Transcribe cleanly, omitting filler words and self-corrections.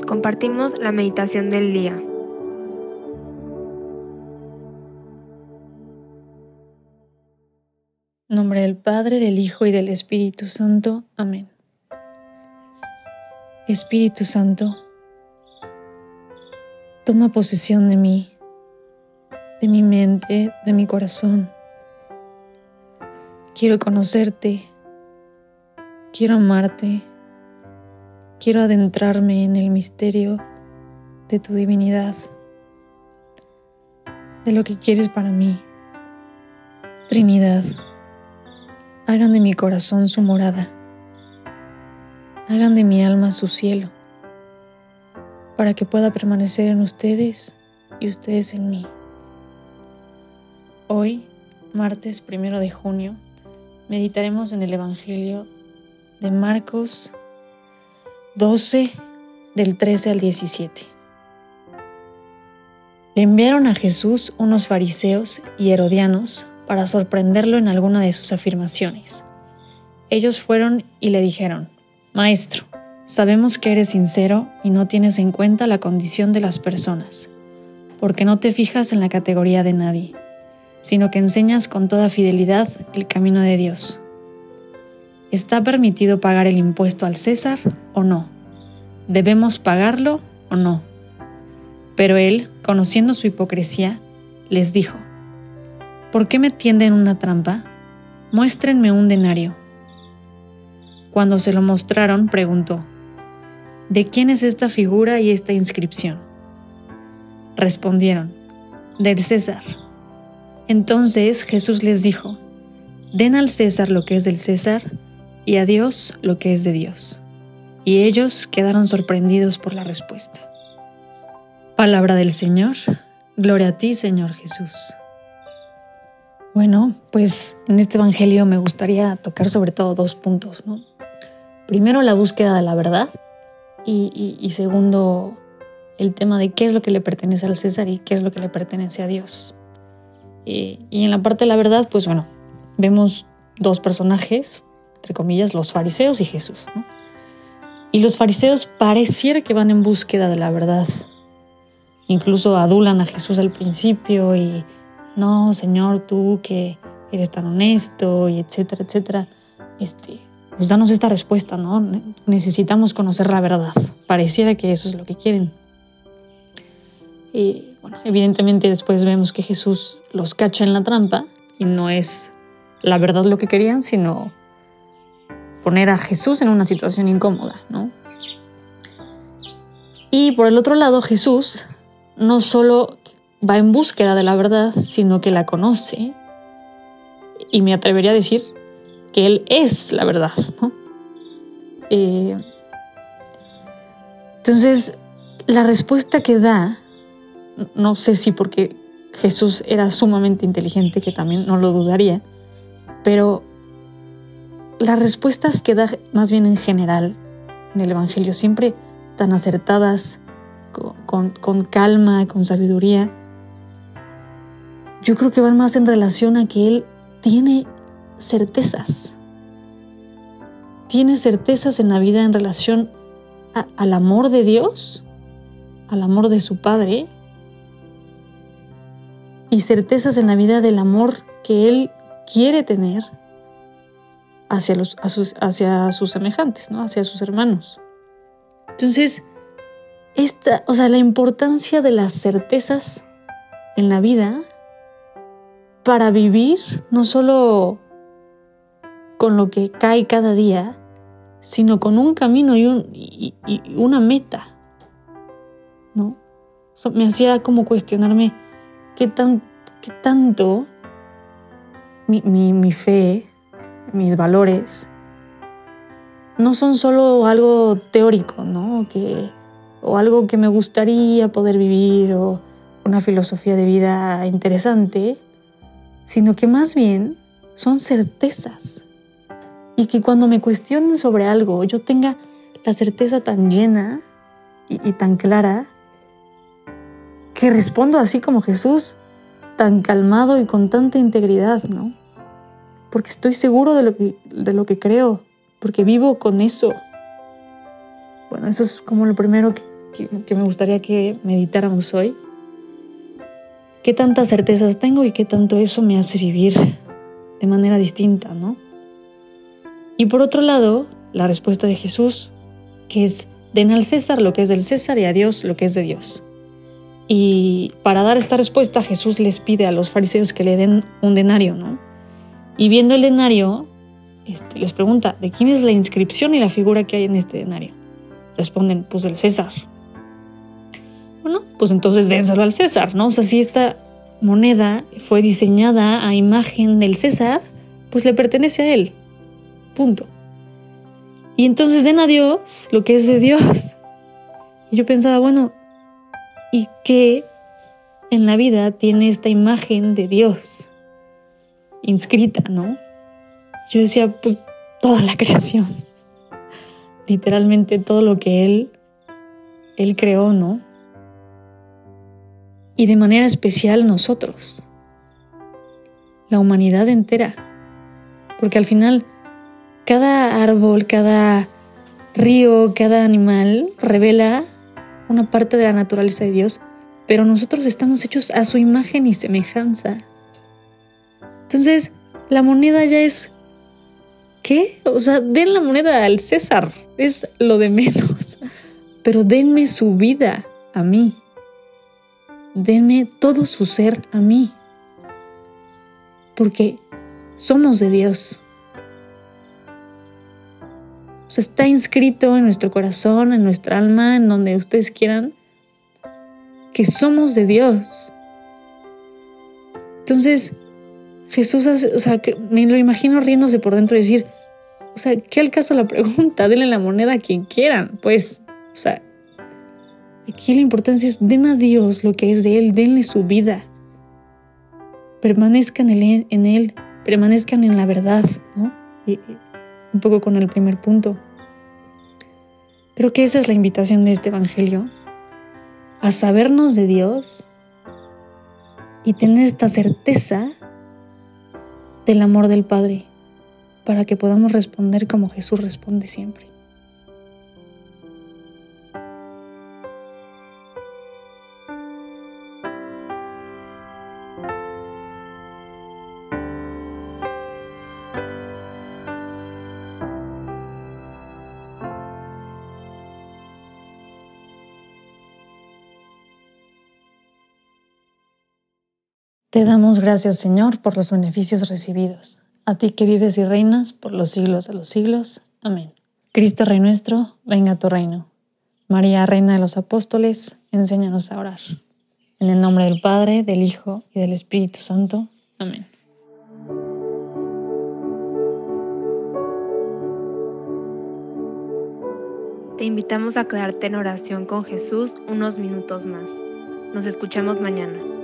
compartimos la meditación del día. En nombre del Padre, del Hijo y del Espíritu Santo. Amén. Espíritu Santo, toma posesión de mí, de mi mente, de mi corazón. Quiero conocerte, quiero amarte, quiero adentrarme en el misterio de tu divinidad, de lo que quieres para mí. Trinidad, hagan de mi corazón su morada, hagan de mi alma su cielo, para que pueda permanecer en ustedes y ustedes en mí. Hoy, martes 1 de junio, meditaremos en el Evangelio de Marcos 12, del 13 al 17. Le enviaron a Jesús unos fariseos y herodianos para sorprenderlo en alguna de sus afirmaciones. Ellos fueron y le dijeron: Maestro, sabemos que eres sincero y no tienes en cuenta la condición de las personas, porque no te fijas en la categoría de nadie, sino que enseñas con toda fidelidad el camino de Dios. ¿Está permitido pagar el impuesto al César o no? ¿Debemos pagarlo o no? Pero él, conociendo su hipocresía, les dijo: ¿Por qué me tienden una trampa? Muéstrenme un denario. Cuando se lo mostraron, preguntó: ¿De quién es esta figura y esta inscripción? Respondieron: del César. Entonces Jesús les dijo: Den al César lo que es del César y a Dios lo que es de Dios. Y ellos quedaron sorprendidos por la respuesta. Palabra del Señor. Gloria a ti, Señor Jesús. Bueno, pues en este evangelio me gustaría tocar sobre todo 2 puntos, ¿no? Primero, la búsqueda de la verdad y segundo, el tema de qué es lo que le pertenece al César y qué es lo que le pertenece a Dios. Y en la parte de la verdad, pues bueno, vemos 2 personajes, entre comillas, los fariseos y Jesús, ¿no? Y los fariseos pareciera que van en búsqueda de la verdad. Incluso adulan a Jesús al principio y: no, Señor, tú que eres tan honesto, y etcétera, etcétera. Pues danos esta respuesta, ¿no? Necesitamos conocer la verdad. Pareciera que eso es lo que quieren. Y bueno, evidentemente después vemos que Jesús los cacha en la trampa y no es la verdad lo que querían, sino poner a Jesús en una situación incómoda, ¿no? Y por el otro lado, Jesús no solo va en búsqueda de la verdad, sino que la conoce, y me atrevería a decir que Él es la verdad, ¿no? Entonces, la respuesta que da, no sé si porque Jesús era sumamente inteligente, que también no lo dudaría, pero las respuestas que da más bien en general en el Evangelio, siempre tan acertadas, con calma, con sabiduría, yo creo que van más en relación a que Él tiene certezas. Tiene certezas en la vida en relación al amor de Dios, al amor de su Padre, y certezas en la vida del amor que Él quiere tener hacia sus semejantes, ¿no? Hacia sus hermanos. Entonces, la importancia de las certezas en la vida para vivir no solo con lo que cae cada día, sino con un camino y una meta, ¿no? Me hacía como cuestionarme qué tanto mi fe, mis valores, no son solo algo teórico, ¿no? O algo que me gustaría poder vivir, o una filosofía de vida interesante, sino que más bien son certezas. Y que cuando me cuestionen sobre algo, yo tenga la certeza tan llena y tan clara, que respondo así como Jesús, tan calmado y con tanta integridad, ¿no? Porque estoy seguro de lo que creo, porque vivo con eso. Bueno, eso es como lo primero que me gustaría que meditáramos hoy. ¿Qué tantas certezas tengo y qué tanto eso me hace vivir de manera distinta, ¿no? Y por otro lado, la respuesta de Jesús, que es: den al César lo que es del César y a Dios lo que es de Dios. Y para dar esta respuesta, Jesús les pide a los fariseos que le den un denario, ¿no? Y viendo el denario, les pregunta: ¿de quién es la inscripción y la figura que hay en este denario? Responden: pues del César. Bueno, pues entonces dénselo al César, ¿no? O sea, si esta moneda fue diseñada a imagen del César, pues le pertenece a él. Punto. Y entonces den a Dios lo que es de Dios. Y yo pensaba, bueno, ¿y qué en la vida tiene esta imagen de Dios inscrita, no? Yo decía, pues toda la creación. Literalmente todo lo que Él creó, ¿no? Y de manera especial nosotros, la humanidad entera. Porque al final, cada árbol, cada río, cada animal revela una parte de la naturaleza de Dios, pero nosotros estamos hechos a su imagen y semejanza. Entonces, la moneda ya es... ¿qué? O sea, den la moneda al César, es lo de menos. Pero denme su vida a mí. Denme todo su ser a mí. Porque somos de Dios. O sea, está inscrito en nuestro corazón, en nuestra alma, en donde ustedes quieran, que somos de Dios. Entonces, Jesús hace, o sea, que me lo imagino riéndose por dentro y decir, o sea, ¿qué al caso la pregunta? Denle la moneda a quien quieran. Pues, o sea, aquí la importancia es: den a Dios lo que es de Él, denle su vida. Permanezcan en Él, permanezcan en la verdad, ¿no? Y un poco con el primer punto. Creo que esa es la invitación de este evangelio, a sabernos de Dios y tener esta certeza del amor del Padre, para que podamos responder como Jesús responde siempre. Te damos gracias, Señor, por los beneficios recibidos. A ti que vives y reinas por los siglos de los siglos. Amén. Cristo Rey nuestro, venga a tu reino. María, Reina de los Apóstoles, enséñanos a orar. En el nombre del Padre, del Hijo y del Espíritu Santo. Amén. Te invitamos a quedarte en oración con Jesús unos minutos más. Nos escuchamos mañana.